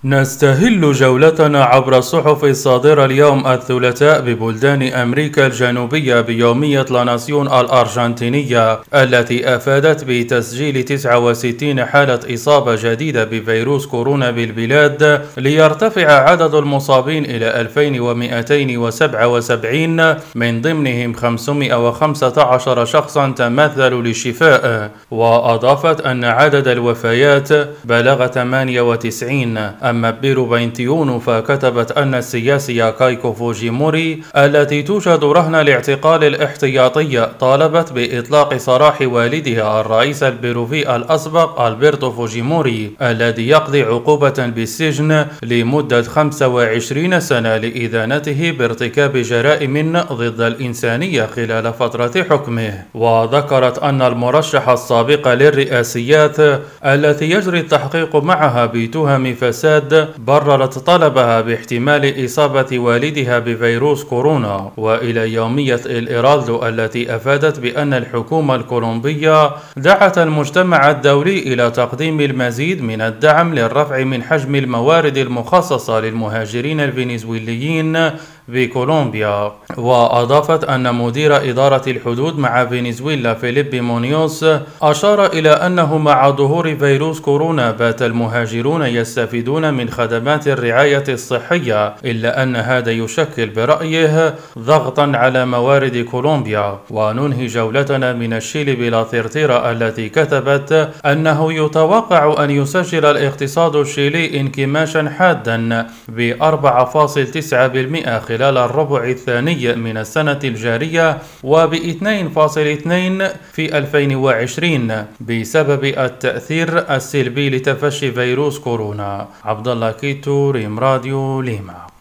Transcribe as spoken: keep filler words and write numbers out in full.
نستهل جولتنا عبر الصحف الصادرة اليوم الثلاثاء ببلدان أمريكا الجنوبية بيومية لا ناسيون الأرجنتينية التي أفادت بتسجيل تسعة وستين حالة إصابة جديدة بفيروس كورونا بالبلاد، ليرتفع عدد المصابين إلى ألفين ومئتين وسبعة وسبعين، من ضمنهم خمسمئة وخمسة عشر شخصا تمثلوا للشفاء. وأضافت أن عدد الوفيات بلغ ثمانية وتسعين. أما بيرو بينتيون فكتبت أن السياسية كايكو فوجيموري التي توجد رهن الاعتقال الاحتياطي طالبت بإطلاق سراح والدها الرئيس البيروفي الأسبق ألبرتو فوجيموري الذي يقضي عقوبة بالسجن لمدة خمسة وعشرين سنة لإدانته بارتكاب جرائم ضد الإنسانية خلال فترة حكمه. وذكرت أن المرشح السابق للرئاسيات التي يجري التحقيق معها بتهم فساد بررت طلبها باحتمال إصابة والدها بفيروس كورونا. وإلى يومية الإيرالدو التي أفادت بأن الحكومة الكولومبية دعت المجتمع الدولي إلى تقديم المزيد من الدعم للرفع من حجم الموارد المخصصة للمهاجرين الفنزويليين بكولومبيا. وأضافت أن مدير إدارة الحدود مع فنزويلا فيليب مونيوس أشار إلى أنه مع ظهور فيروس كورونا بات المهاجرون يستفيدون من خدمات الرعاية الصحية، إلا أن هذا يشكل برأيه ضغطا على موارد كولومبيا. وننهي جولتنا من الشيلي بلا ثرثيرة التي كتبت أنه يتوقع أن يسجل الاقتصاد الشيلي انكماشا حادا ب أربعة فاصلة تسعة بالمئة خلال الربع الثاني من السنة الجارية، وب اثنين فاصلة اثنين في ألفين وعشرين بسبب التأثير السلبي لتفشي فيروس كورونا. عبد الله كيتو، ريم راديو، ليما.